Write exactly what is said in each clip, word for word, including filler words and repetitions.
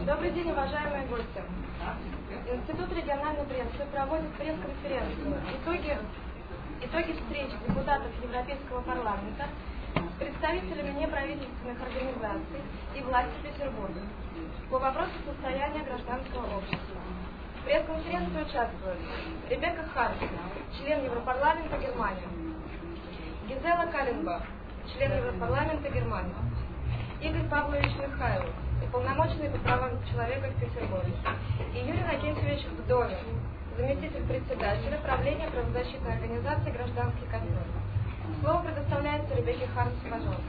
Добрый день, уважаемые гости. Институт региональной прессы проводит пресс-конференцию «Итоги, итоги встреч депутатов Европейского парламента с представителями неправительственных организаций и власти Петербурга по вопросу состояния гражданского общества». В пресс-конференции участвуют Ребекка Хармс, член Европарламента Германии, Гизела Калленбах, член Европарламента Германии, Игорь Павлович Михайлов, уполномоченный по правам человека в Петербурге, и Юрий Иннокентьевич Вдовин, заместитель председателя правления правозащитной организации «Гражданский контроль». Слово предоставляется Ребекке Хармс, пожалуйста.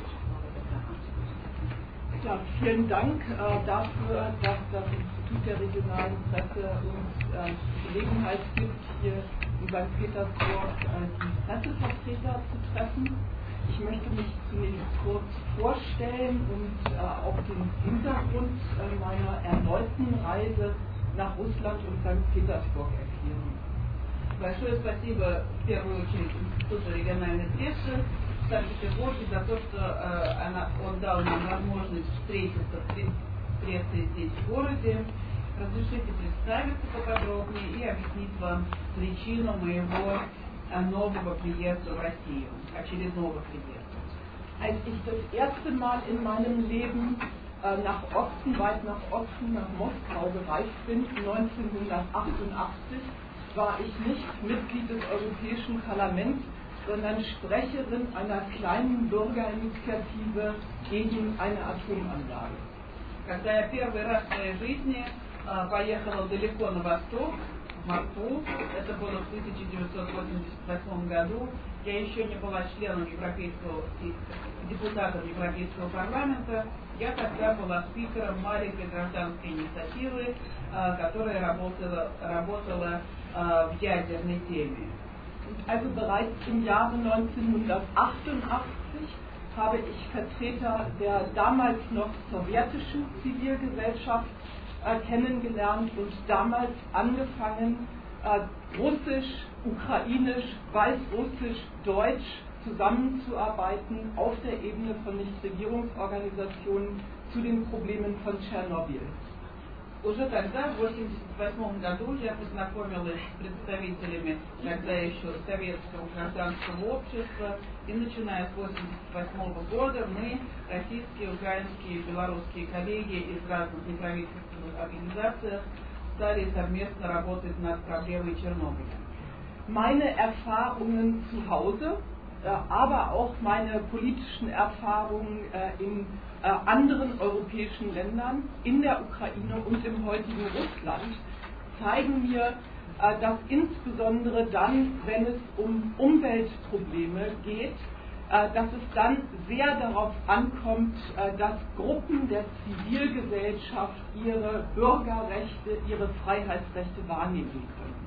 Ja, vielen Dank äh, dafür, dass das Institut der regionalen Presse uns äh, die Gelegenheit gibt, hier in Sankt Petersburg äh, die Pressevertreter zu treffen. Ich möchte mich zunächst kurz vorstellen und äh, auch den Hintergrund äh, meiner erneuten Reise nach Russland und Sankt Petersburg erklären. Большое спасибо в первую очередь Институту региональной прессы в Санкт-Петербурге за то, что э, она, он дал нам возможность встретиться с прессой здесь в городе. Разрешите представиться поподробнее и объяснить вам причину моего э, нового приезда в Россию, очередного приезда. Als ich das erste Mal in meinem Leben äh, nach Osten, weit nach Osten, nach Moskau gereist bin, neunzehnhundertachtundachtzig, war ich nicht Mitglied des Europäischen Parlaments, sondern Sprecherin einer kleinen Bürgerinitiative gegen eine Atomanlage. Когда я первый раз в своей жизни э, поехала далеко на восток, в Москву, это было в тысяча девятьсот восемьдесят восьмом году, я еще не была членом Европейского, депутатом Европейского парламента, я тогда была спикером маленькой гражданской инициативы, э, которая работала, работала äh, в ядерной теме. Also bereits im Jahre neunzehnhundertachtundachtzig habe ich Vertreter der damals noch sowjetischen Zivilgesellschaft äh, kennengelernt und damals angefangen, äh, Russisch, Ukrainisch, Weißrussisch, Deutsch zusammenzuarbeiten auf der Ebene von Nichtregierungsorganisationen zu den Problemen von Tschernobyl. Уже тогда, в восемьдесят восьмом году, я познакомилась с представителями тогда еще советского гражданского общества, и начиная с восемьдесят восьмого года мы, российские, украинские, белорусские коллеги из разных неправительственных организаций, стали совместно работать над проблемой Чернобыля. Meine Erfahrungen zu Hause, aber auch meine politischen Erfahrungen in anderen europäischen Ländern, in der Ukraine und im heutigen Russland, zeigen mir, dass insbesondere dann, wenn es um Umweltprobleme geht, dass es dann sehr darauf ankommt, dass Gruppen der Zivilgesellschaft ihre Bürgerrechte, ihre Freiheitsrechte wahrnehmen können.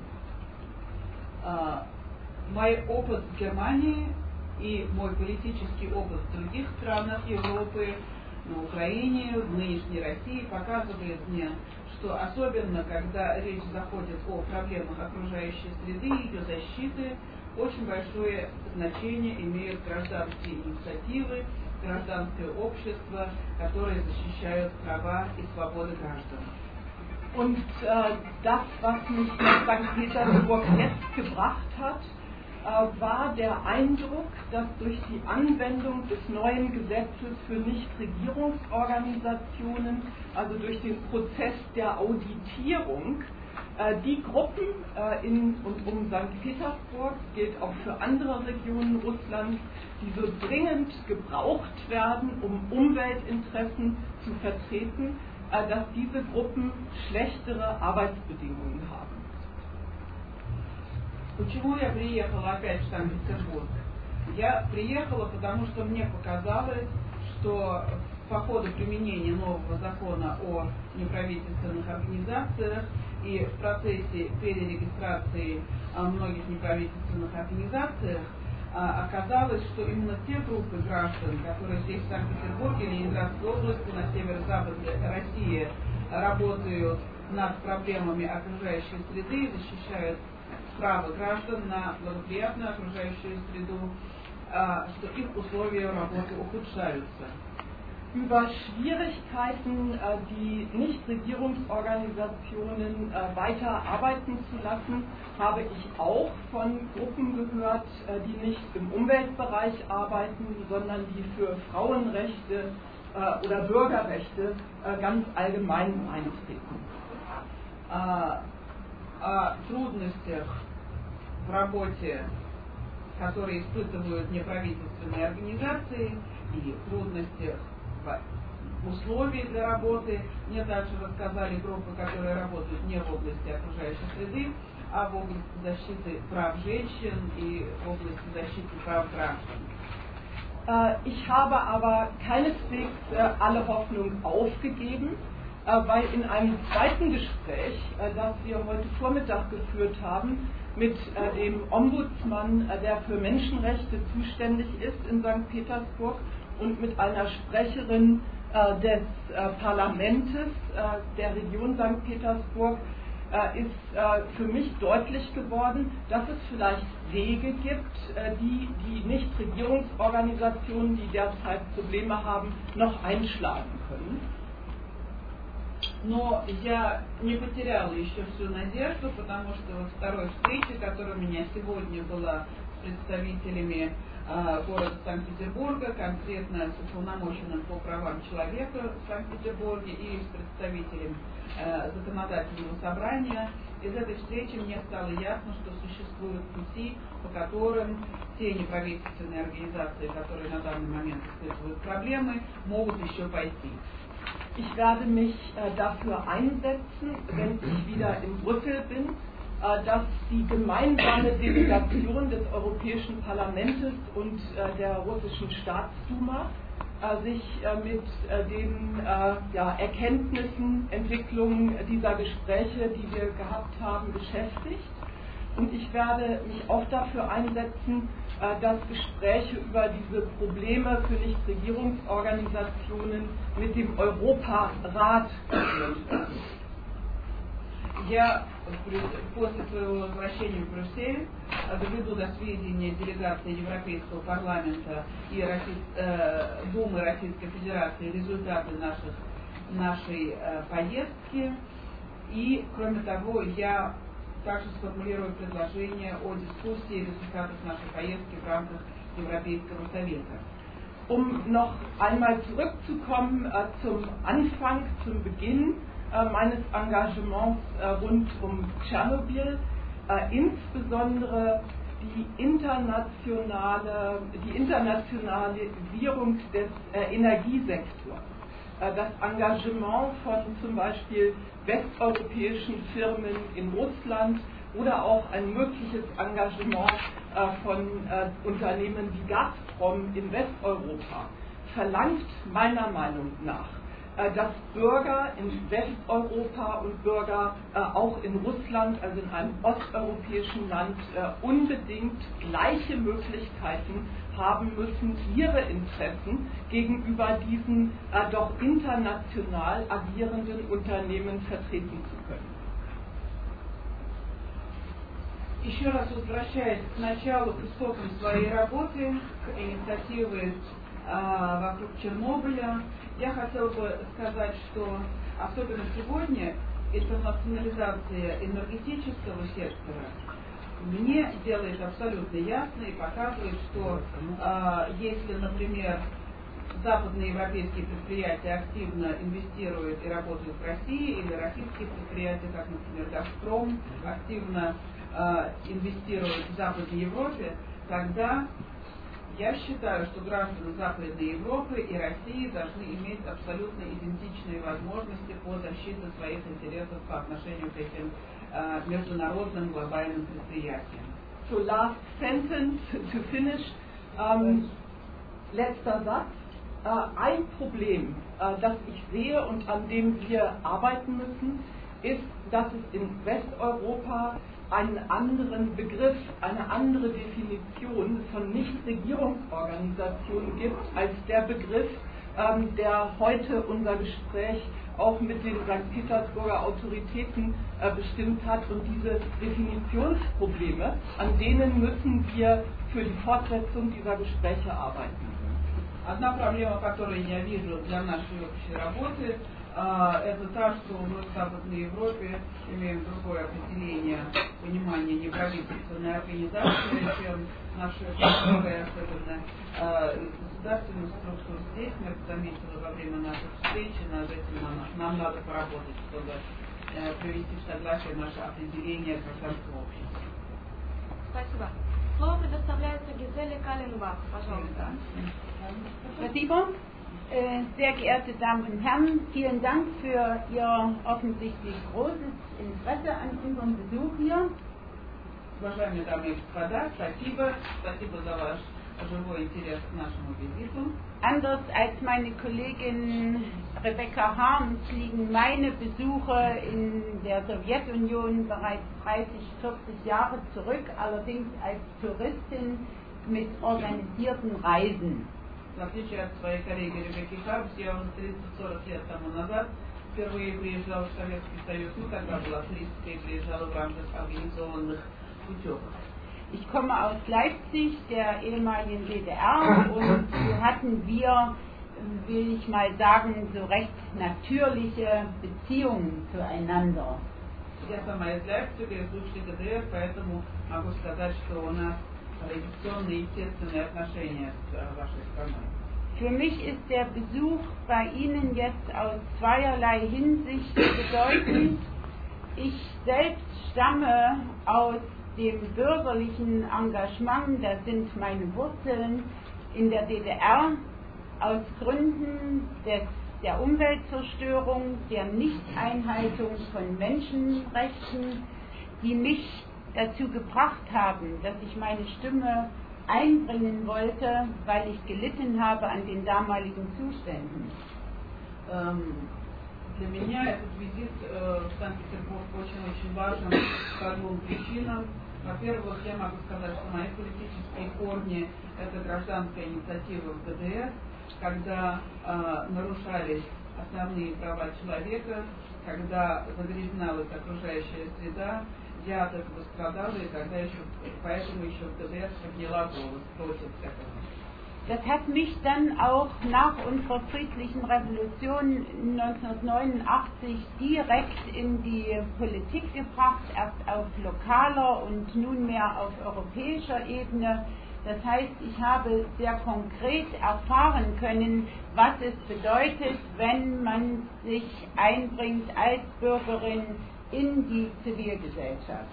Мой опыт в Германии и мой политический опыт в других странах Европы, на Украине, в нынешней России показывает мне, что особенно когда речь заходит о проблемах окружающей среды и ее защиты, очень большое значение имеют гражданские инициативы, гражданское общество, которые защищают права и свободы граждан. Und äh, das, was mich nach Sankt Petersburg jetzt gebracht hat, äh, war der Eindruck, dass durch die Anwendung des neuen Gesetzes für Nichtregierungsorganisationen, also durch den Prozess der Auditierung, äh, die Gruppen äh, in und um Sankt Petersburg, gilt auch für andere Regionen Russlands, die so dringend gebraucht werden, um Umweltinteressen zu vertreten, dass diese Gruppen schlechtere Arbeitsbedingungen haben. Почему я приехала опять в Санкт-Петербург? Я приехала, потому что мне показалось, что по ходу применения нового закона о неправительственных организациях и в процессе перерегистрации многих неправительственных организаций оказалось, что именно те группы граждан, которые здесь в Санкт-Петербурге, Ленинградской области, на северо-западе России работают над проблемами окружающей среды и защищают право граждан на благоприятную окружающую среду, что их условия работы ухудшаются. über Schwierigkeiten, die Nichtregierungsorganisationen weiter arbeiten zu lassen, habe ich auch von Gruppen gehört, die nicht im Umweltbereich arbeiten, sondern die für Frauenrechte oder Bürgerrechte ganz allgemein eintreten. О трудностях в работе, которые испытывают неправительственные организации, и трудностях условий для работы. Мне также рассказали группы, которые работают не в области окружающей среды, а в области защиты прав женщин и в области защиты прав граждан. Ich habe aber keineswegs alle Hoffnung aufgegeben, weil in einem zweiten Gespräch, das wir heute Vormittag geführt haben, mit dem Ombudsmann, der für Menschenrechte zuständig ist in Sankt Petersburg, und mit einer Sprecherin äh, des äh, Parlaments äh, der Region Sankt Petersburg äh, ist äh, für mich deutlich geworden, dass es vielleicht Wege gibt, äh, die die Nichtregierungsorganisationen, die derzeit Probleme haben, noch einschlagen können. Но я не потеряла еще всю надежду, потому что во второй встрече, которая у меня сегодня была с представителями города Санкт-Петербурга, конкретно с уполномоченным по правам человека в Санкт-Петербурге и с представителем э, законодательного собрания. Из этой встречи мне стало ясно, что существуют пути, по которым те неправительственные организации, которые на данный момент испытывают проблемы, могут еще пойти. Ich werde mich äh, dafür einsetzen, wenn ich wieder in Brüssel bin, dass die gemeinsame Delegation des Europäischen Parlaments und der russischen Staatsduma sich mit den ja, Erkenntnissen, Entwicklungen dieser Gespräche, die wir gehabt haben, beschäftigt. Und ich werde mich auch dafür einsetzen, dass Gespräche über diese Probleme für Nichtregierungsorganisationen mit dem Europarat geführt werden. Я после своего возвращения в Брюссель доведу до сведения делегации Европейского парламента и Россий, э, Думы Российской Федерации результаты наших, нашей э, поездки. И, кроме того, я также сформулирую предложение о дискуссии результатов нашей поездки в рамках Европейского совета. Um noch einmal zurückzukommen äh, zum Anfang, zum Beginn meines Engagements äh, rund um Tschernobyl, äh, insbesondere die internationale, die Internationalisierung des äh, Energiesektors, äh, das Engagement von zum Beispiel westeuropäischen Firmen in Russland oder auch ein mögliches Engagement äh, von äh, Unternehmen wie Gazprom in Westeuropa verlangt meiner Meinung nach, dass Bürger in Westeuropa und Bürger äh, auch in Russland, also in einem osteuropäischen Land, äh, unbedingt gleiche Möglichkeiten haben müssen, ihre Interessen gegenüber diesen äh, doch international agierenden Unternehmen vertreten zu können. Еще раз возвращаясь к началу, к истокам своей работы, к инициативе э, вокруг Чернобыля, я хотела бы сказать, что особенно сегодня интернационализация энергетического сектора мне делает абсолютно ясно и показывает, что э, если, например, западные европейские предприятия активно инвестируют и работают в России, или российские предприятия, как, например, Газпром, активно э, инвестируют в Западной Европе, тогда я считаю, что граждане Западной Европы и России должны иметь абсолютно идентичные возможности по защите своих интересов по отношению к этим э, международным глобальным предприятиям. So last sentence to finish. Um, letzter Satz. Uh, ein Problem, uh, das ich sehe und an dem wir arbeiten müssen, ist, dass es in Westeuropa einen anderen Begriff, eine andere Definition von Nichtregierungsorganisationen gibt, als der Begriff, ähm, der heute unser Gespräch auch mit den Sankt Petersburger Autoritäten äh, bestimmt hat. Und diese Definitionsprobleme, an denen müssen wir für die Fortsetzung dieser Gespräche arbeiten. Одна проблема, которую я вижу для нашей общей работы, это та, что мы в Западной Европе имеем другое определение понимания неправительственной организации, чем наши новые, особенно государственные структуры. Здесь мы заметили во время нашей встречи, над этим нам, нам надо поработать, чтобы привести в согласие наше определение гражданского общества. Спасибо. Слово предоставляется Гизеле Каленбах. Пожалуйста. Спасибо. Sehr geehrte Damen und Herren, vielen Dank für Ihr offensichtlich großes Interesse an unserem Besuch hier. Уважаемые дамы и господа, спасибо, спасибо за ваш живой интерес к нашему визиту. Anders als meine Kollegin Rebecca Harms liegen meine Besuche in der Sowjetunion bereits dreißig, vierzig Jahre zurück, allerdings als Touristin mit organisierten Reisen. В отличие от своей коллеги Ребекки Хармс, я уже тридцать-сорок лет тому назад впервые приезжала в Советский Союз, ну тогда была туристка и приезжала в рамках организованных путевок. Ich komme aus Leipzig, der ehemaligen D D R, und so hatten wir, will ich mal sagen, so recht natürliche Beziehungen zueinander. Я сама из Лейпцига, из бывшей ГДР, поэтому могу сказать, что у нас традиционные естественные отношения с вашей страной. Für mich ist der Besuch bei Ihnen jetzt aus zweierlei Hinsicht bedeutend. Ich selbst stamme aus dem bürgerlichen Engagement, das sind meine Wurzeln, in der D D R, aus Gründen des, der Umweltzerstörung, der Nichteinhaltung von Menschenrechten, die mich dazu gebracht haben, dass ich meine Stimme einbringen wollte, weil ich gelitten habe an den damaligen Zuständen. Для меня этот визит в Санкт-Петербург очень-очень важен по двум причинам. Во-первых, я могу сказать, что мои политические корни – это гражданская инициатива в ГДР, когда э, нарушались основные права человека, когда загрязналась окружающая среда. Я от этого страдала, и тогда еще, поэтому еще в ГДР подняла голос против этого. Das hat mich dann auch nach unserer friedlichen Revolution neunzehnhundertneunundachtzig direkt in die Politik gebracht, erst auf lokaler und nunmehr auf europäischer Ebene. Das heißt, ich habe sehr konkret erfahren können, was es bedeutet, wenn man sich einbringt als Bürgerin in die Zivilgesellschaft.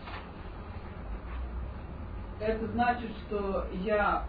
Это значит, что я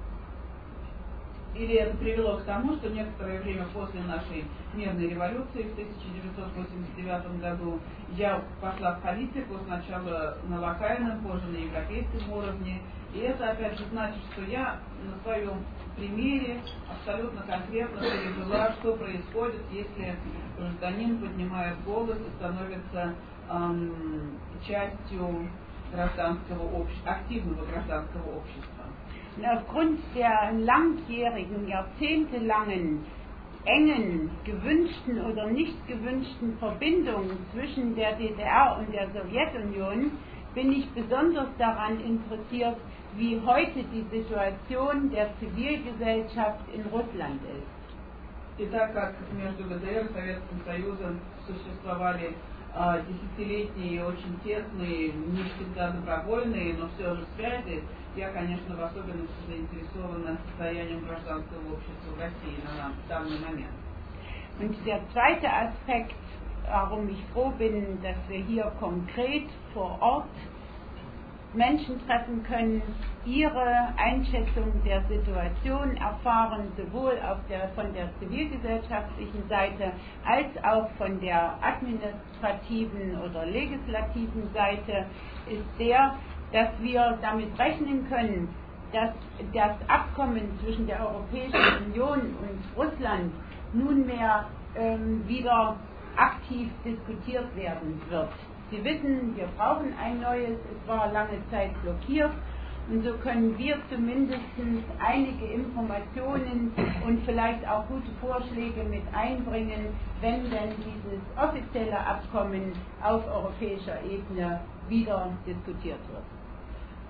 Или это привело к тому, что некоторое время после нашей мирной революции в тысяча девятьсот восемьдесят девятом году я пошла в политику сначала на локальном, позже на европейском уровне. И это опять же значит, что я на своем примере абсолютно конкретно пережила, что происходит, если гражданин поднимает голос и становится эм, частью гражданского общества, активного гражданского общества. Aufgrund der langjährigen, jahrzehntelangen, engen, gewünschten oder nicht gewünschten Verbindungen zwischen der D D R und der Sowjetunion bin ich besonders daran interessiert, wie heute die Situation der Zivilgesellschaft in Russland ist. И так как между ГДР и Советским Союзом существовали э, десятилетние, очень тесные, не всегда добровольные, но все же связи, я, конечно, в особенности заинтересована состоянием гражданского общества в России на данный момент. Und der zweite Aspekt, warum ich froh bin, dass wir hier konkret vor Ort Menschen treffen können, ihre Einschätzung der Situation erfahren, sowohl auf der, von der zivilgesellschaftlichen Seite als auch von der administrativen oder legislativen Seite, ist der, dass wir damit rechnen können, dass das Abkommen zwischen der Europäischen Union und Russland nunmehr ähm, wieder aktiv diskutiert werden wird. Sie wissen, wir brauchen ein neues, es war lange Zeit blockiert und so können wir zumindest einige Informationen und vielleicht auch gute Vorschläge mit einbringen, wenn denn dieses offizielle Abkommen auf europäischer Ebene wieder diskutiert wird.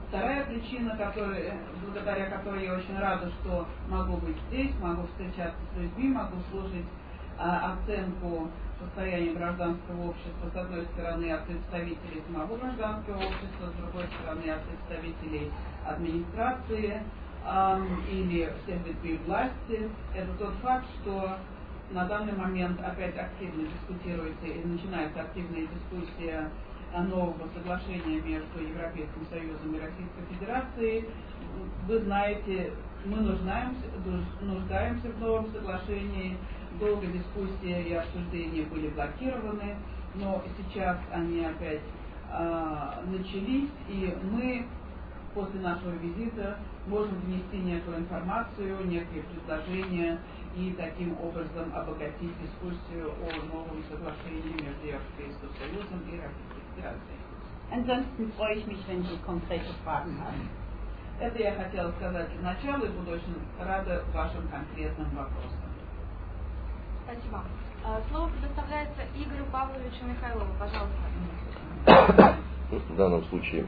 Вторая причина, которая, благодаря которой я очень рада, что могу быть здесь, могу встречаться с людьми, могу слушать а, оценку состояния гражданского общества, с одной стороны, от представителей самого гражданского общества, с другой стороны, от представителей администрации а, или всех ветвей власти. Это тот факт, что на данный момент опять активно дискутируется и начинается активная дискуссия нового соглашения между Европейским Союзом и Российской Федерацией. Вы знаете, мы нуждаемся, нуждаемся в новом соглашении. Долго дискуссии и обсуждения были блокированы, но сейчас они опять а, начались, и мы после нашего визита можем внести некую информацию, некие предложения и таким образом обогатить дискуссию о новом соглашении между Европейским Союзом и Российской Федерацией. Ansonsten freue ich mich, wenn Sie konkrete Fragen haben. Это я хотела сказать вначале, и буду очень рада вашим конкретным вопросам. Спасибо. Слово предоставляется Игорю Павловичу Михайлову. Пожалуйста. В данном случае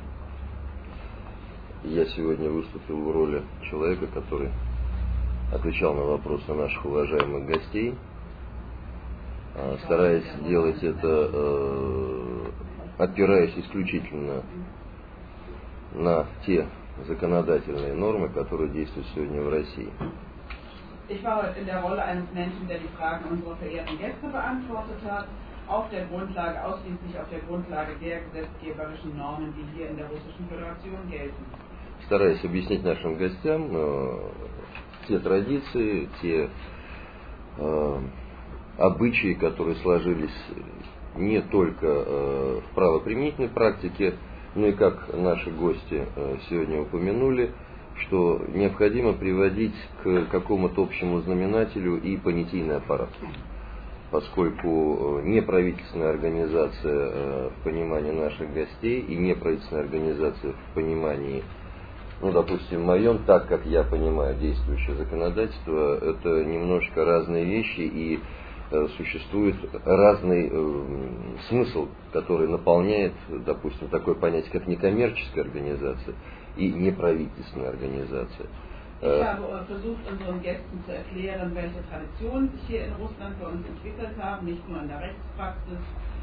я сегодня выступил в роли человека, который отвечал на вопросы наших уважаемых гостей, стараясь делать это, опираясь исключительно на те законодательные нормы, которые действуют сегодня в России. Ich war heute in der Rolle eines Menschen, der die Fragen unserer verehrten Gäste beantwortet hat, auf der Grundlage, ausschließlich auf der Grundlage der gesetzgeberischen Normen, die hier in der Russischen Föderation gelten. Стараясь объяснить нашим гостям э, те традиции, те э, обычаи, которые сложились не только э, в правоприменительной практике, но и как наши гости э, сегодня упомянули, что необходимо приводить к какому-то общему знаменателю и понятийный аппарат, поскольку неправительственная организация в понимании наших гостей и неправительственная организация в понимании, ну, допустим, моем, так как я понимаю действующее законодательство, это немножко разные вещи, и э, существует разный э, смысл, который наполняет, допустим, такое понятие, как некоммерческая организация и неправительственная организация. Ich habe versucht, unseren Gästen zu erklären, welche Traditionen sich hier in Russland für uns entwickelt haben, nicht nur in der Rechtspraxis.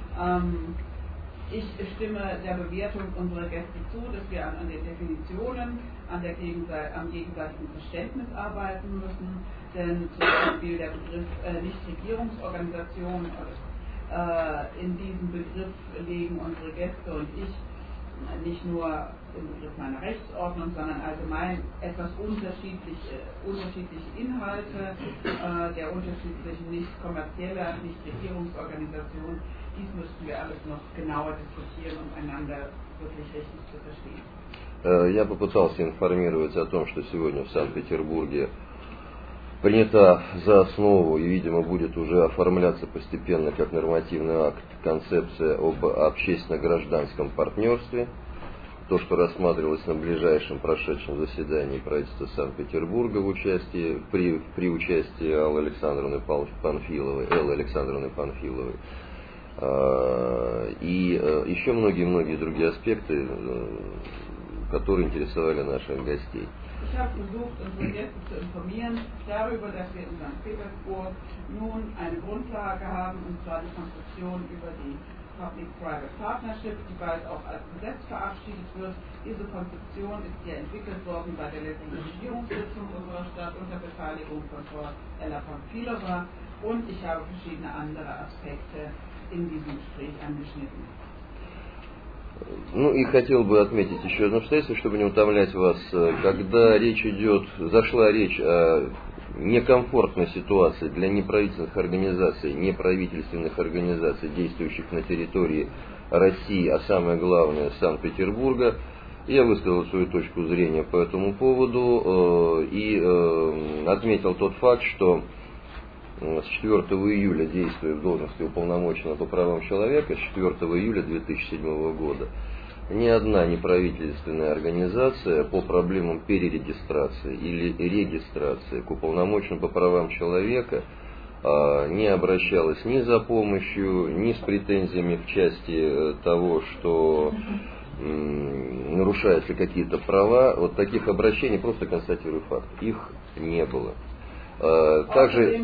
Ich stimme der Bewertung unserer Gäste zu, dass wir an den Definitionen, an der Gegenseit- am gegenseitigen Verständnis arbeiten müssen, denn zum Beispiel der Begriff äh, Nichtregierungsorganisation, äh, in diesen Begriff legen unsere Gäste und ich nicht nur im Begriff meiner Rechtsordnung, sondern allgemein etwas unterschiedliche, unterschiedliche Inhalte äh, der unterschiedlichen nicht kommerzieller, nicht Regierungsorganisationen. Dies müssten wir alles noch genauer diskutieren, um einander wirklich richtig zu verstehen. Я попытался информировать о том, что сегодня в Санкт-Петербурге принята за основу и, видимо, будет уже оформляться постепенно как нормативный акт концепция об общественно-гражданском партнерстве. То, что рассматривалось на ближайшем прошедшем заседании правительства Санкт-Петербурга в участии, при, при участии Аллы Александровны Панфиловой, Эллы Александровны Панфиловой. И еще многие-многие другие аспекты, которые интересовали наших гостей. Ich habe versucht, unsere Gäste zu informieren darüber, dass wir in Sankt Petersburg nun eine Grundlage haben, und zwar die Konzeption über die Public-Private Partnership, die bald auch als Gesetz verabschiedet wird. Diese Konzeption ist hier entwickelt worden bei der letzten Regierungssitzung unserer Stadt unter Beteiligung von Frau Ella Pamfilova, und ich habe verschiedene andere Aspekte in diesem Gespräch angeschnitten. Ну и хотел бы отметить еще одно обстоятельство, чтобы не утомлять вас. Когда речь идет, зашла речь о некомфортной ситуации для неправительственных организаций, неправительственных организаций, действующих на территории России, а самое главное Санкт-Петербурга, я высказал свою точку зрения по этому поводу и отметил тот факт, что с четвёртого июля, действуя в должности уполномоченного по правам человека, с четвёртого июля две тысячи седьмого года, ни одна неправительственная организация по проблемам перерегистрации или регистрации к уполномоченному по правам человека а, не обращалась ни за помощью, ни с претензиями в части того, что нарушаются какие-то права, вот таких обращений, просто констатирую факт, их не было. Также...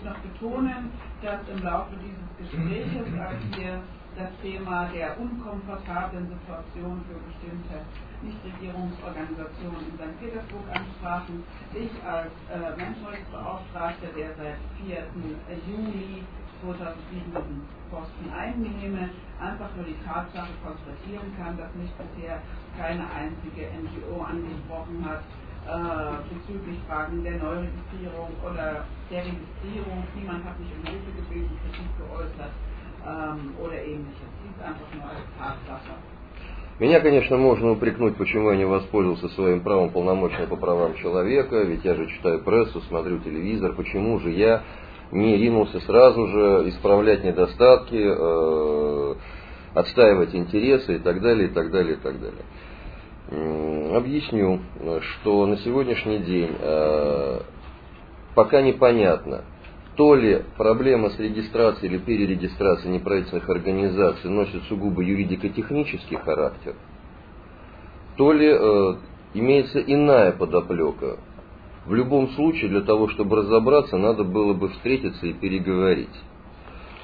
das Thema der unkomfortablen Situation für bestimmte Nichtregierungsorganisationen in Sankt Petersburg ansprachen. Ich als äh, Menschenrechtsbeauftragter, der seit vierten Juli zweitausendsieben diesen Posten einnehme, einfach nur die Tatsache konstatieren kann, dass mich bisher keine einzige N G O angesprochen hat äh, bezüglich Fragen der Neuregistrierung oder der Registrierung. Niemand hat mich um Hilfe gebeten, Kritik geäußert. Oder ähnliches. Das ist einfach nur als Tatsache. Меня, конечно, можно упрекнуть, почему я не воспользовался своим правом полномочного по правам человека, ведь я же читаю прессу, смотрю телевизор, почему же я не ринулся сразу же исправлять недостатки, э, отстаивать интересы и так далее, и так далее, и так далее. Объясню, что на сегодняшний день э, пока непонятно, то ли проблема с регистрацией или перерегистрацией неправительственных организаций носит сугубо юридико-технический характер, то ли э, имеется иная подоплека. В любом случае, для того, чтобы разобраться, надо было бы встретиться и переговорить. Э,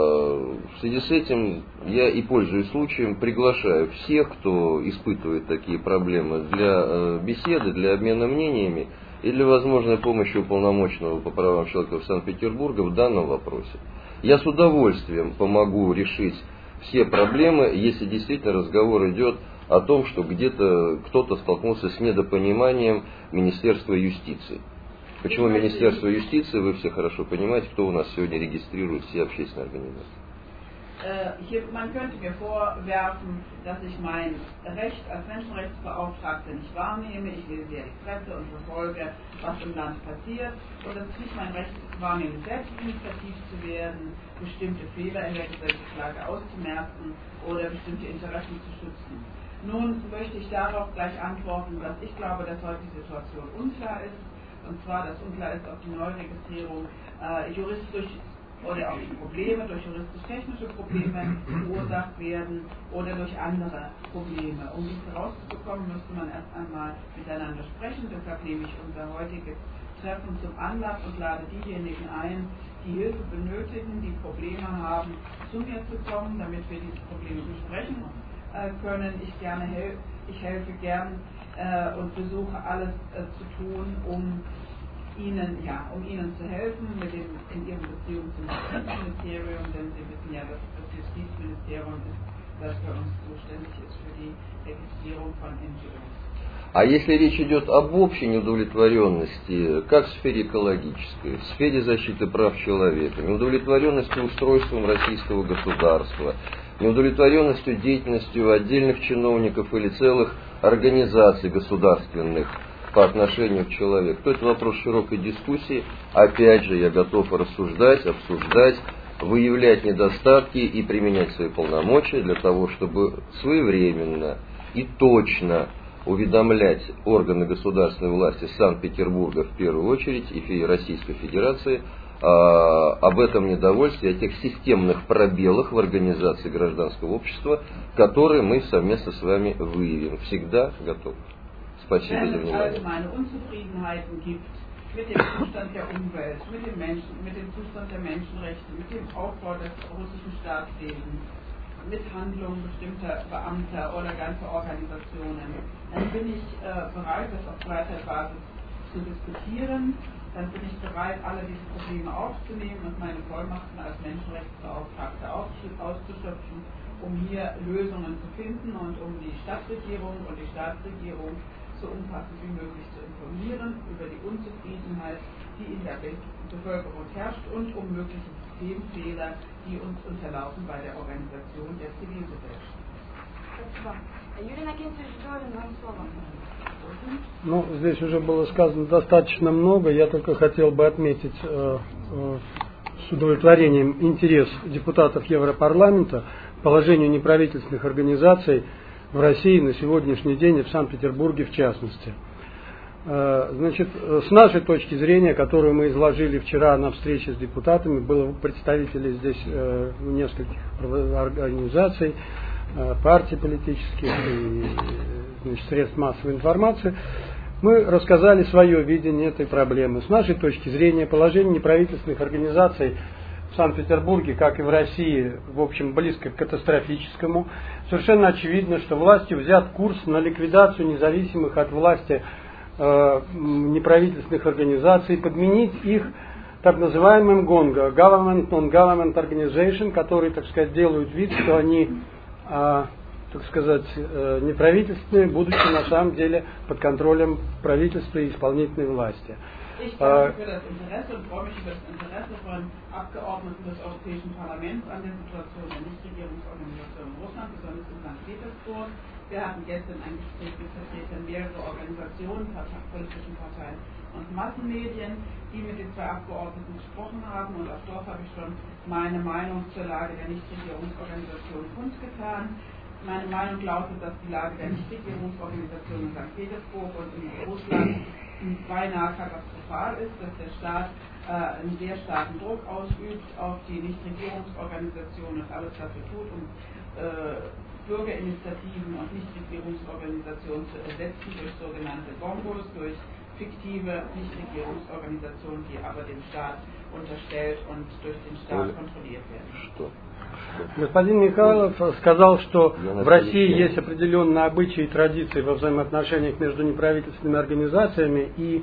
в связи с этим я и пользуясь случаем, приглашаю всех, кто испытывает такие проблемы, для э, беседы, для обмена мнениями, и для возможной помощи уполномоченного по правам человека в Санкт-Петербурге в данном вопросе. Я с удовольствием помогу решить все проблемы, если действительно разговор идет о том, что где-то кто-то столкнулся с недопониманием Министерства юстиции. Почему Министерство юстиции, вы все хорошо понимаете, кто у нас сегодня регистрирует все общественные организации. Hier, man könnte mir vorwerfen, dass ich mein Recht als Menschenrechtsbeauftragter nicht wahrnehme. Ich lese ja die Presse und verfolge, was im Land passiert. Und dass ich nicht mein Recht wahrnehme, selbst initiativ zu werden, bestimmte Fehler in der Gesetzeslage auszumerzen oder bestimmte Interessen zu schützen. Nun möchte ich darauf gleich antworten, dass ich glaube, dass heute die Situation unklar ist. Und zwar, dass unklar ist, ob die Neuregistrierung äh, juristisch oder auch die Probleme durch juristisch-technische Probleme verursacht werden oder durch andere Probleme. Um dies herauszubekommen, müsste man erst einmal miteinander sprechen. Deshalb nehme ich unser heutiges Treffen zum Anlass und lade diejenigen ein, die Hilfe benötigen, die Probleme haben, zu mir zu kommen, damit wir diese Probleme besprechen äh, können. Ich, gerne hel ich helfe gern äh, und versuche alles äh, zu tun, um Ihnen, ja, um Ihnen zu helfen mit dem, in Ihren Beziehungen zum Justizministerium, denn Sie wissen ja, dass das Justizministerium ist, das für uns zuständig ist für die Registrierung von N G Os. А если речь идет об общей неудовлетворенности, как в сфере экологической, в сфере защиты прав человека, неудовлетворенности устройством российского государства, неудовлетворенностью деятельностью отдельных чиновников или целых организаций государственных, по отношению к человеку, то это вопрос широкой дискуссии. Опять же, я готов рассуждать, обсуждать, выявлять недостатки и применять свои полномочия для того, чтобы своевременно и точно уведомлять органы государственной власти Санкт-Петербурга в первую очередь и Российской Федерации а, об этом недовольстве, о тех системных пробелах в организации гражданского общества, которые мы совместно с вами выявим. Всегда готов. Спасибо за внимание. Wenn es allgemeine Unzufriedenheiten gibt mit dem Zustand der Umwelt, mit dem Menschen, mit dem Zustand der Menschenrechte, mit dem Aufbau des russischen Staatswesens, mit Handlungen bestimmter Beamter oder ganzer Organisationen, dann bin ich äh, bereit, das auf breiter Basis zu diskutieren. Dann bin ich bereit, alle diese Probleme aufzunehmen und meine Vollmachten als Menschenrechtsbeauftragter auszuschöpfen, um hier Lösungen zu finden und um die Stadtregierung und die Staatsregierung so umfassend wie möglich zu informieren über die Unzufriedenheit, die in der Bevölkerung herrscht und um mögliche Systemfehler, die uns unterlaufen bei der Organisation der Zivilgesellschaft. Юрий Иннокентьевич Зорин, вам слово. Ну, здесь уже было сказано достаточно много. Я только хотел бы отметить э, э, с удовлетворением интерес депутатов Европарламента к положению неправительственных организаций в России на сегодняшний день и в Санкт-Петербурге в частности. Э, значит, с нашей точки зрения, которую мы изложили вчера на встрече с депутатами, было представители здесь э, нескольких организаций, партий политических и значит, средств массовой информации, мы рассказали свое видение этой проблемы. С нашей точки зрения, положение неправительственных организаций в Санкт-Петербурге, как и в России, в общем, близко к катастрофическому. Совершенно очевидно, что властью взят курс на ликвидацию независимых от власти э, неправительственных организаций, подменить их так называемым гонго, Government Non-Government Organization, которые, так сказать, делают вид, что они, э, так сказать, э, неправительственные, будучи на самом деле под контролем правительства и исполнительной власти. Ich danke für das Interesse und freue mich über das Interesse von Abgeordneten des Europäischen Parlaments an der Situation der Nichtregierungsorganisationen in Russland, besonders in Sankt Petersburg. Wir hatten gestern ein Gespräch mit Vertretern mehrerer Organisationen, Partei, politischen Parteien und Massenmedien, die mit den zwei Abgeordneten gesprochen haben. Und auch dort habe ich schon meine Meinung zur Lage der Nichtregierungsorganisationen kundgetan. Meine Meinung lautet, dass die Lage der Nichtregierungsorganisationen in Sankt Petersburg und in Russland beinahe katastrophal ist, dass der Staat äh, einen sehr starken Druck ausübt auf die Nichtregierungsorganisationen und alles dafür tut, um äh, Bürgerinitiativen und Nichtregierungsorganisationen zu ersetzen durch sogenannte Gongos, durch fiktive Nichtregierungsorganisationen, die aber dem Staat unterstellt und durch den Staat kontrolliert werden. Господин Михайлов сказал, что в России есть определенные обычаи и традиции во взаимоотношениях между неправительственными организациями и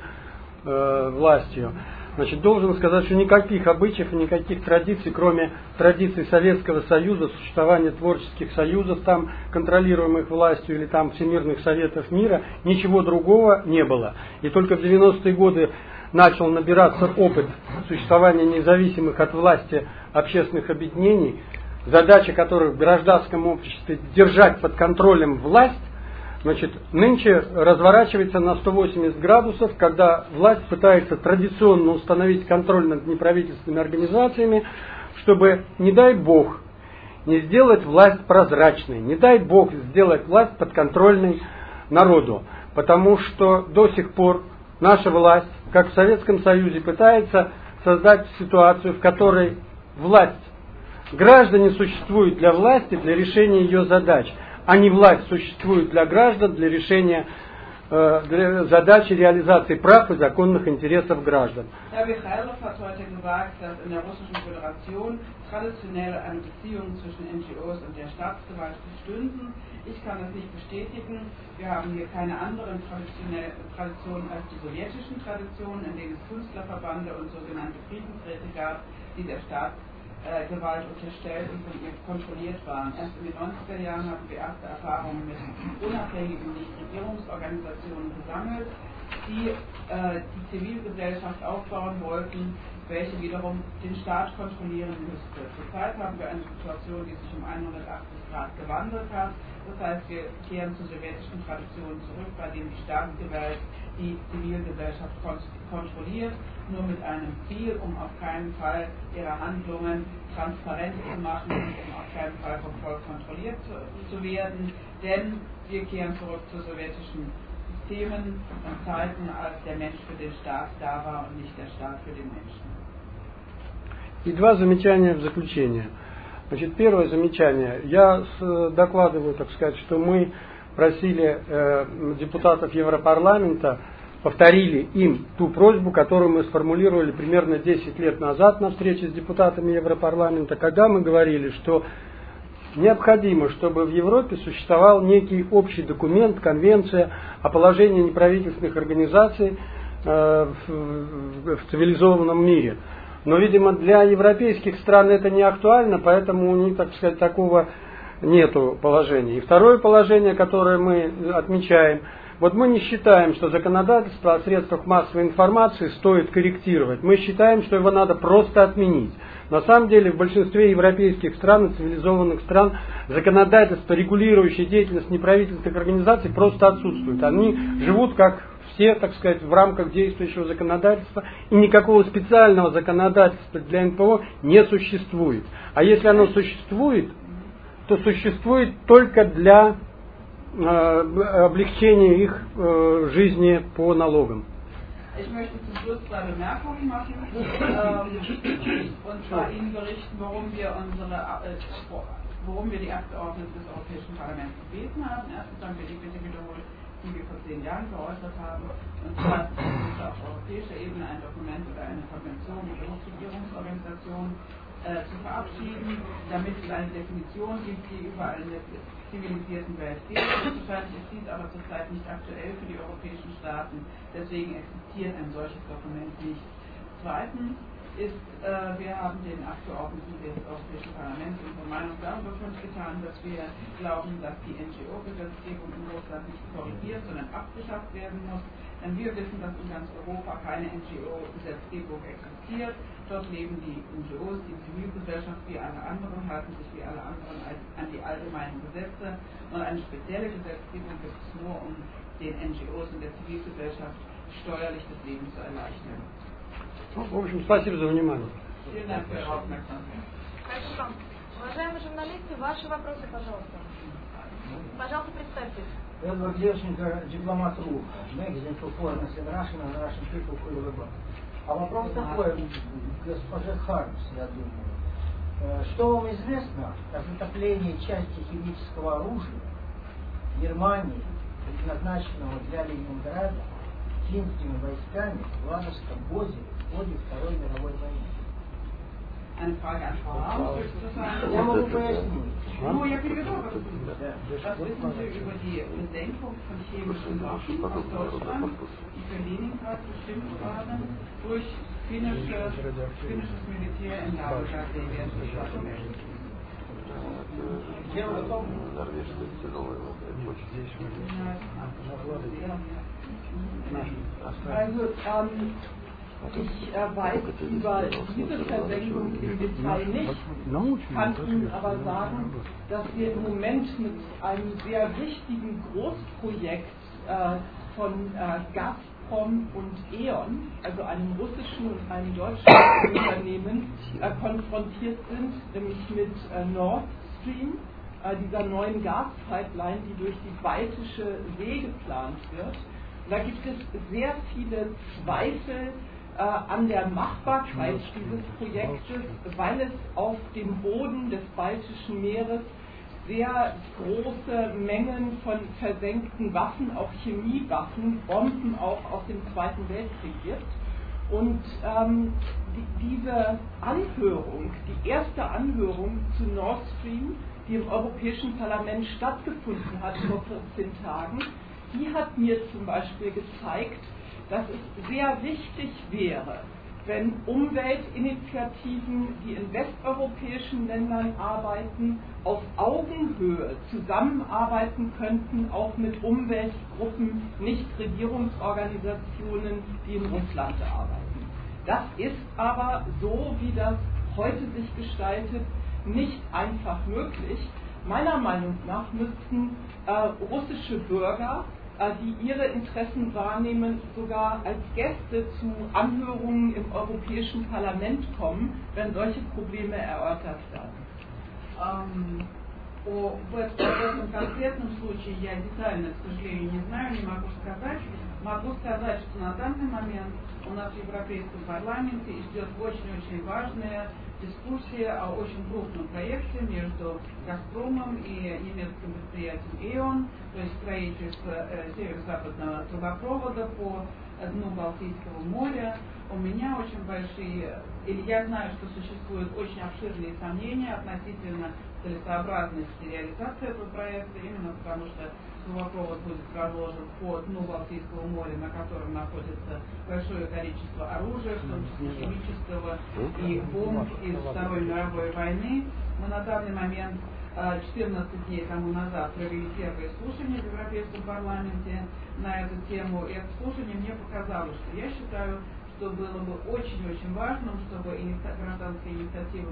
э, властью. Значит, должен сказать, что никаких обычаев и никаких традиций, кроме традиций Советского Союза, существования творческих союзов, там контролируемых властью или там всемирных советов мира, ничего другого не было. И только в девяностые годы начал набираться опыт существования независимых от власти общественных объединений, задача которых в гражданском обществе держать под контролем власть, значит, нынче разворачивается на сто восемьдесят градусов, когда власть пытается традиционно установить контроль над неправительственными организациями, чтобы, не дай бог, не сделать власть прозрачной, не дай бог сделать власть подконтрольной народу. Потому что до сих пор наша власть, как в Советском Союзе, пытается создать ситуацию, в которой власть, граждане существуют для власти, для решения ее задач, а не власть существует для граждан, для решения э, для задачи реализации прав и законных интересов граждан. Herr Michailov hat heute gesagt, dass in der Russischen Föderation traditionell eine Beziehung zwischen N G Os und der Staatsgewalt bestünden. Ich kann das nicht bestätigen. Wir haben hier keine anderen Traditionen als die sowjetischen Traditionen, in denen es Künstlerverbände und sogenannte Friedensräte gab, die der Staatsgewalt unterstellt und von ihr kontrolliert waren. Erst in den neunziger Jahren haben wir erste Erfahrungen mit unabhängigen Nichtregierungsorganisationen gesammelt, die äh, die Zivilgesellschaft aufbauen wollten, welche wiederum den Staat kontrollieren müsste. Zurzeit haben wir eine Situation, die sich um hundertachtzig Grad gewandelt hat. Das heißt, wir kehren zu sowjetischen Traditionen zurück, bei denen die Staatsgewalt die Zivilgesellschaft kontrolliert, nur mit einem Ziel, um auf keinen Fall ihre Handlungen transparent zu machen und um auf keinen Fall vom Volk kontrolliert zu, zu werden. Denn wir kehren zurück zu sowjetischen Systemen und Zeiten, als der Mensch für den Staat da war und nicht der Staat für den Menschen. И два замечания в заключение. Значит, первое замечание. Я докладываю, так сказать, что мы просили э, депутатов Европарламента, повторили им ту просьбу, которую мы сформулировали примерно десять лет назад на встрече с депутатами Европарламента, когда мы говорили, что необходимо, чтобы в Европе существовал некий общий документ, конвенция о положении неправительственных организаций э, в, в цивилизованном мире. Но, видимо, для европейских стран это не актуально, поэтому у них, так сказать, такого нету положения. И второе положение, которое мы отмечаем, вот мы не считаем, что законодательство о средствах массовой информации стоит корректировать. Мы считаем, что его надо просто отменить. На самом деле, в большинстве европейских стран и цивилизованных стран законодательство, регулирующее деятельность неправительственных организаций, просто отсутствует. Они живут как все, так сказать, в рамках действующего законодательства, и никакого специального законодательства для эн пэ о не существует. А если оно существует, то существует только для äh, облегчения их äh, жизни по налогам. Ich möchte zum Schluss zwei Bemerkungen machen ähm, und zwar Ihnen berichten, warum wir unsere, äh, worum wir die Abgeordneten des Europäischen Parlaments gebeten haben. Erstens haben wir die Bitte wiederholt, die wir vor zehn Jahren geäußert haben, und zwar ist auf europäischer Ebene ein Dokument oder eine Konvention mit Nichtregierungsorganisationen äh, zu verabschieden, damit es eine Definition gibt, die überall in der zivilisierten Welt gilt. Wahrscheinlich ist dies aber zurzeit nicht aktuell für die europäischen Staaten, deswegen existiert ein solches Dokument nicht. Zweitens ist, äh, wir haben den Abgeordneten des Europäischen Parlaments unsere Meinung darüber kundgetan, dass wir glauben, dass die N G O-Gesetzgebung in Russland nicht korrigiert, sondern abgeschafft werden muss. Denn wir wissen, dass in ganz Europa keine N G O-Gesetzgebung existiert. Dort leben die N G Os, die Zivilgesellschaft wie alle anderen, halten sich wie alle anderen an die allgemeinen Gesetze. Und eine spezielle Gesetzgebung gibt es nur, um den N G Os und der Zivilgesellschaft steuerlich das Leben zu erleichtern. В общем, спасибо за внимание. Спасибо. Уважаемые журналисты, ваши вопросы, пожалуйста. Пожалуйста, представьтесь. Edward Левченко, дипломат.ру, magazine for foreigners in Russian and Russian people who live abroad. А вопрос такой, госпоже Хармс, я думаю. Что вам известно о затоплении части химического оружия Германии, предназначенного для Ленинграда, финскими войсками в Ладожском озере в ходе Второй мировой войны? Eine Frage an Frau Harms. Я могу пояснить. Ну, я переведу вас. Was wissen Sie über die Besenkung von chemischen Waffen aus Deutschland, die für Leningrad bestimmt waren, durch finnische, finnisches Militär in Ladogard, den wir Also, ähm, ich äh, weiß über diese Versenkung im Detail nicht, kann Ihnen aber sagen, dass wir im Moment mit einem sehr wichtigen Großprojekt äh, von äh, Gazprom und E.ON, also einem russischen und einem deutschen Unternehmen, äh, konfrontiert sind, nämlich mit äh, Nord Stream, äh, dieser neuen Gaspipeline, die durch die Baltische See geplant wird. Und da gibt es sehr viele Zweifel äh, an der Machbarkeit dieses Projektes, weil es auf dem Boden des Baltischen Meeres sehr große Mengen von versenkten Waffen, auch Chemiewaffen, Bomben auch aus dem Zweiten Weltkrieg gibt. Und ähm, die, diese Anhörung, die erste Anhörung zu Nord Stream, die im Europäischen Parlament stattgefunden hat vor vierzehn Tagen, die hat mir zum Beispiel gezeigt, dass es sehr wichtig wäre, wenn Umweltinitiativen, die in westeuropäischen Ländern arbeiten, auf Augenhöhe zusammenarbeiten könnten, auch mit Umweltgruppen, Nichtregierungsorganisationen, die in Russland arbeiten. Das ist aber so, wie das heute sich gestaltet, nicht einfach möglich. Meiner Meinung nach müssten äh, russische Bürger, äh, die ihre Interessen wahrnehmen, sogar als Gäste zu Anhörungen im Europäischen Parlament kommen, wenn solche Probleme erörtert werden. Um, о, в, в этом конкретном случае я детально, к сожалению, не знаю, не могу сказать. Могу сказать, что на данный момент у нас в Европейском парламенте идет очень-очень важная дискуссия о очень крупном проекте между «Газпромом» и немецким предприятием «E.ON», то есть строительство э, северо-западного трубопровода по дну Балтийского моря. У меня очень большие, или я знаю, что существуют очень обширные сомнения относительно целесообразности реализации этого проекта, именно потому что трубопровод будет проложен по дну Балтийского моря, на котором находится большое количество оружия, в том числе химического, и бомб из Второй мировой войны. Мы на данный момент, четырнадцать дней тому назад, провели первое слушание в Европейском парламенте на эту тему, и это слушание мне показало, что я считаю, что было бы очень-очень важным, чтобы гражданские инициативы,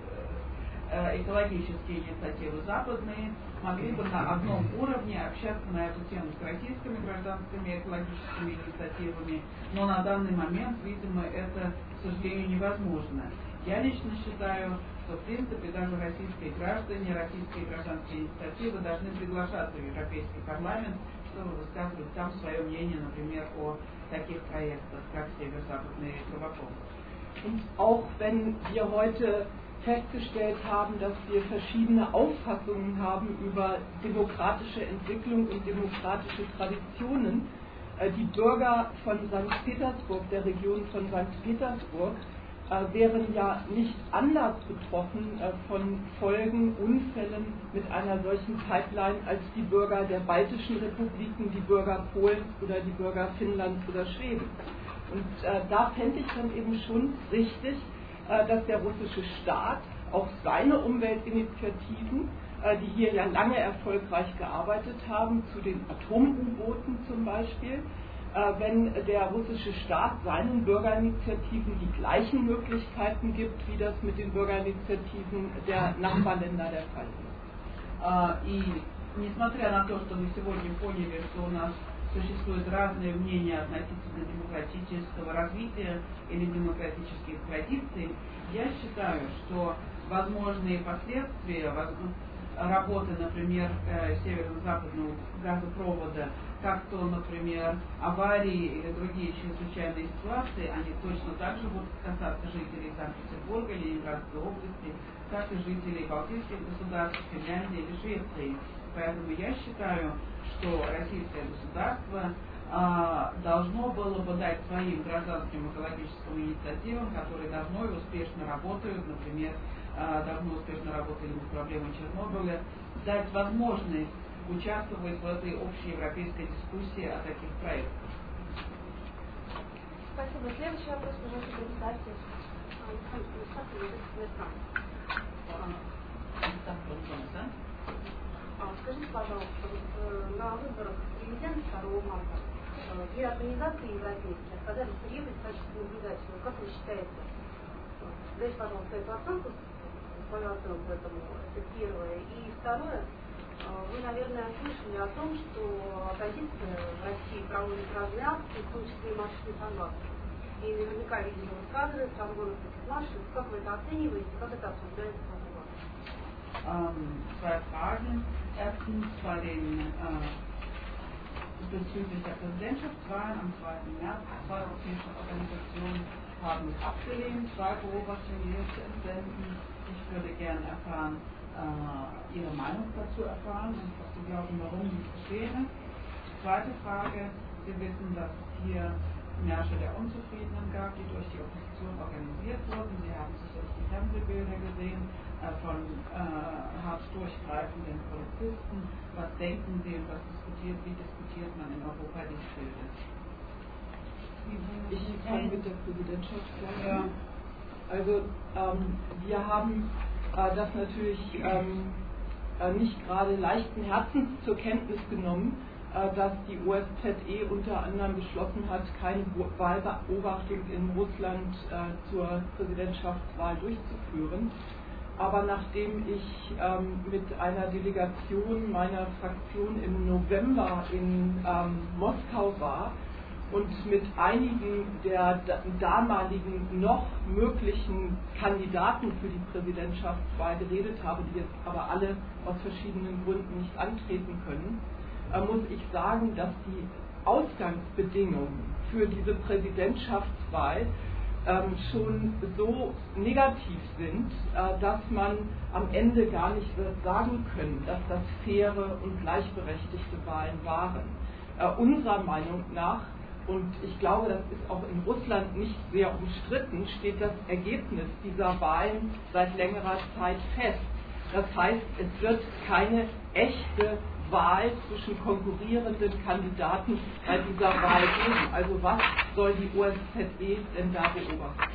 экологические инициативы западные могли бы на одном уровне общаться на эту тему с российскими гражданскими экологическими инициативами, но на данный момент, видимо, это, к сожалению, невозможно. Я лично считаю, что, в принципе, даже российские граждане, российские гражданские инициативы должны приглашаться в Европейский парламент, чтобы высказывать там свое мнение, например, о таких проектах, как северо-западный трубопровод. Und auch wenn wir heute festgestellt haben, dass wir verschiedene Auffassungen haben über demokratische Entwicklung und demokratische Traditionen. Die Bürger von Sankt Petersburg, der Region von Sankt Petersburg, wären ja nicht anders betroffen von Folgen, Unfällen mit einer solchen Pipeline als die Bürger der baltischen Republiken, die Bürger Polens oder die Bürger Finnlands oder Schwedens. Und äh, da fände ich dann eben schon richtig, äh, dass der russische Staat auch seine Umweltinitiativen, äh, die hier ja lange erfolgreich gearbeitet haben, zu den Atom-U-Booten zum Beispiel, äh, wenn der russische Staat seinen Bürgerinitiativen die gleichen Möglichkeiten gibt, wie das mit den Bürgerinitiativen der Nachbarländer der Fall ist. И несмотря на то, что мы сегодня поняли, что у нас существуют разные мнения относительно демократического развития или демократических традиций, я считаю, что возможные последствия работы, например, северо-западного газопровода, как то, например, аварии или другие чрезвычайные ситуации, они точно так же будут касаться жителей Санкт-Петербурга, Ленинградской области, как и жителей Балтийских государств, Финляндии или Швеции. Поэтому я считаю, что российское государство а, должно было бы дать своим гражданским экологическим инициативам, которые давно и успешно работают, например, а, давно успешно работали над проблемой Чернобыля, дать возможность участвовать в этой общеевропейской дискуссии о таких проектах. Спасибо. Следующий вопрос, пожалуйста, представьте. Скажите, пожалуйста, вот, на выборах президента второго марта две организации европейские отказались приехать в качестве наблюдателя. Как вы считаете? Дайте, пожалуйста, эту оценку, свою оценку этому. Это первое. И второе. Вы, наверное, слышали о том, что оппозиция в России проводит разные акции, в том числе и марши несогласных. И наверняка видели кадры, там город этих маршей. Как вы это оцениваете, как это обсуждается у вас? Ähm, zwei Fragen. Erstens bei den äh, bezüglich der Präsidentschaftswahlen am zweiten März. Zwei europäische Organisationen haben es abgelehnt, zwei Beobachtungen senden. Ich würde gerne erfahren, äh, Ihre Meinung dazu erfahren und was Sie glauben, warum dies geschehen ist. Zweite Frage. Sie wissen, dass es hier Märsche der Unzufriedenen gab, die durch die Opposition organisiert wurden. Sie haben sicherlich die Fernsehbilder gesehen äh, von äh, hart durchgreifenden Polizisten. Was denken Sie und was diskutiert, wie diskutiert man in Europa dieses Bildes? Ich fange mit der Präsidentschaft an. Also ähm, wir haben äh, das natürlich ähm, äh, nicht gerade leichten Herzens zur Kenntnis genommen, dass die O S Z E unter anderem beschlossen hat, keine Wahlbeobachtung in Russland äh, zur Präsidentschaftswahl durchzuführen. Aber nachdem ich ähm, mit einer Delegation meiner Fraktion im November in ähm, Moskau war und mit einigen der damaligen noch möglichen Kandidaten für die Präsidentschaftswahl geredet habe, die jetzt aber alle aus verschiedenen Gründen nicht antreten können, muss ich sagen, dass die Ausgangsbedingungen für diese Präsidentschaftswahl ähm, schon so negativ sind, äh, dass man am Ende gar nicht wird sagen können, dass das faire und gleichberechtigte Wahlen waren. Äh, unserer Meinung nach, und ich glaube, das ist auch in Russland nicht sehr umstritten, steht das Ergebnis dieser Wahlen seit längerer Zeit fest. Das heißt, es wird keine echte Wahl zwischen konkurrierenden Kandidaten bei dieser Wahl geben. Also was soll die O S Z E denn da beobachten?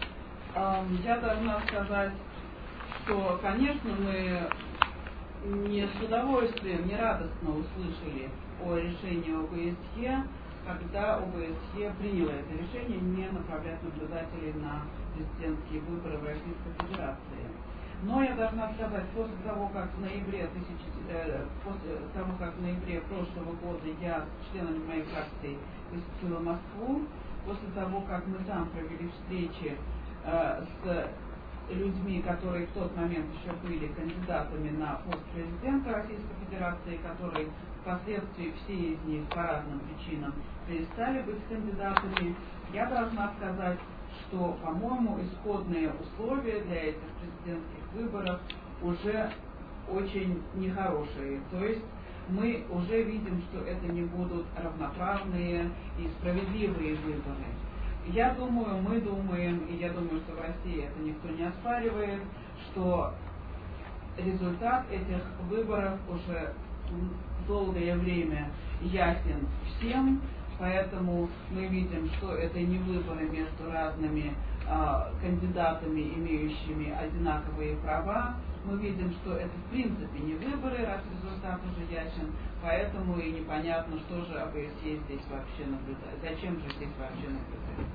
Я должна сказать, что, конечно, мы не с удовольствием, не радостно услышали о решении О Б С Е, когда О Б С Е приняло это решение не направлять наблюдателей на президентские выборы в Российской Федерации. Но я должна сказать, после того, как в ноябре, тысячи, э, после того, как в ноябре прошлого года я с членами моей фракции посетила Москву, после того, как мы там провели встречи э, с людьми, которые в тот момент еще были кандидатами на пост президента Российской Федерации, которые впоследствии все из них по разным причинам перестали быть кандидатами, я должна сказать, что, по-моему, исходные условия для этих президентских выборов уже очень нехорошие. То есть мы уже видим, что это не будут равноправные и справедливые выборы. Я думаю, мы думаем, и я думаю, что в России это никто не оспаривает, что результат этих выборов уже долгое время ясен всем, поэтому мы видим, что это не выборы между разными а, кандидатами, имеющими одинаковые права. Мы видим, что это в принципе не выборы, раз результат уже ясен, поэтому и непонятно, что же ОБСЕ здесь вообще наблюдает, зачем же здесь вообще наблюдать.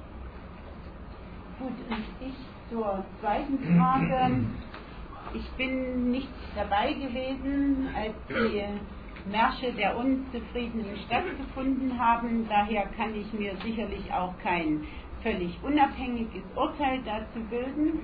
Gut, und ich zur zweiten Frage. Ich bin nicht dabei gewesen, als die Märsche der Unzufriedenen stattgefunden haben. Daher kann ich mir sicherlich auch kein völlig unabhängiges Urteil dazu bilden.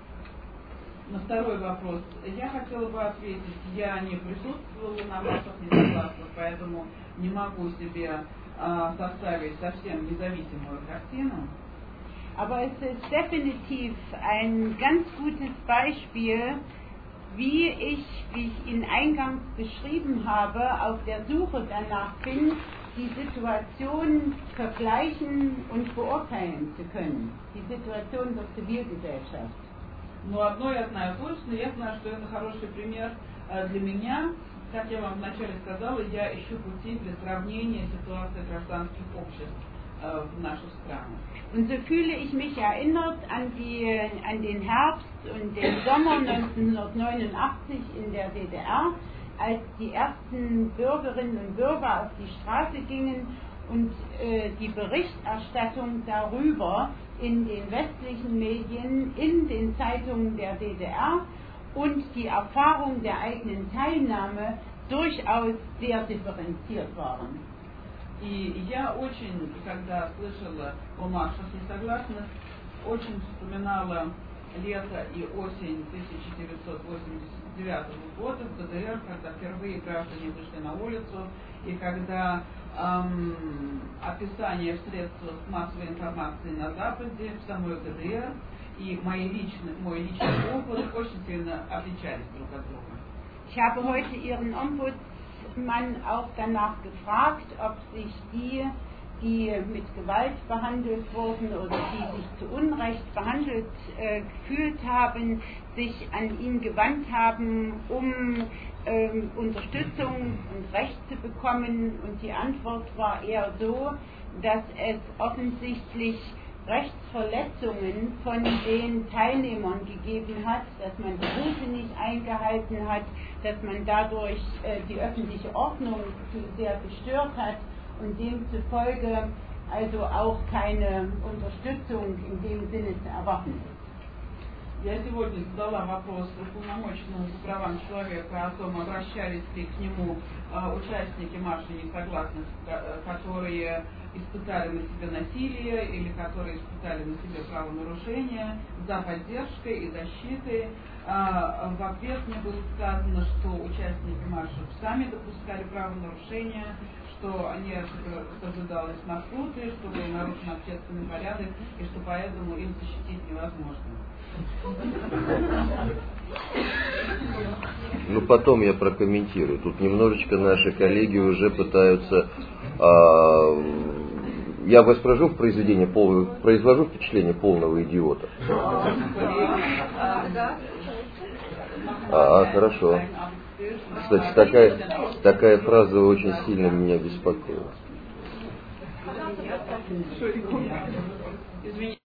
На второй вопрос я хотела бы ответить. Я не присутствовала на маршах несогласных, поэтому не могу себе äh, составить совсем независимую картину. Aber es ist definitiv ein ganz gutes Beispiel, wie ich, wie ich Ihnen eingangs beschrieben habe, auf der Suche danach bin, die Situation vergleichen und beurteilen zu können. Die Situation der Zivilgesellschaft. Но одно я знаю точно, я знаю, что это хороший пример для меня. Как я вам вначале сказала, я ищу пути для сравнения ситуации гражданских обществ в наших странах. Und so fühle ich mich erinnert an, die, an den Herbst und den Sommer neunzehnhundertneunundachtzig in der D D R, als die ersten Bürgerinnen und Bürger auf die Straße gingen und äh, die Berichterstattung darüber in den westlichen Medien, in den Zeitungen der D D R und die Erfahrung der eigenen Teilnahme durchaus sehr differenziert waren. И я очень, когда слышала о маршах несогласных, очень вспоминала лето и осень тысяча девятьсот восемьдесят девятого года в ГДР, когда впервые граждане вышли на улицу, и когда эм, описание в средствах массовой информации на Западе, в самой ГДР, и мои личный, мой личный опыт очень сильно отличались друг от друга. Ich habe heute Ihren Ombudsmann auch danach gefragt, ob sich die, die mit Gewalt behandelt wurden oder die sich zu Unrecht behandelt äh, gefühlt haben, sich an ihn gewandt haben, um ähm, Unterstützung und Recht zu bekommen. Und die Antwort war eher so, dass es offensichtlich Rechtsverletzungen von den Teilnehmern gegeben hat, dass man die Rufe nicht eingehalten hat, dass man dadurch äh, die öffentliche Ordnung zu sehr gestört hat und demzufolge also auch keine Unterstützung in dem Sinne zu erwarten ist. Я сегодня задала вопрос уполномоченному по правам человека о том, обращались ли к нему э, участники марша несогласных, которые испытали на себе насилие или которые испытали на себе правонарушение, за поддержкой и защитой. А, в ответ мне было сказано, что участники маршев сами допускали правонарушения, что они соблюдались маршруты, что был нарушен общественный порядок и что поэтому им защитить невозможно. Ну, потом я прокомментирую. Тут немножечко наши коллеги уже пытаются... А, я воспроизвожу в произведении пол, произвожу впечатление полного идиота. А, хорошо. Кстати, такая, такая фраза очень сильно меня беспокоила.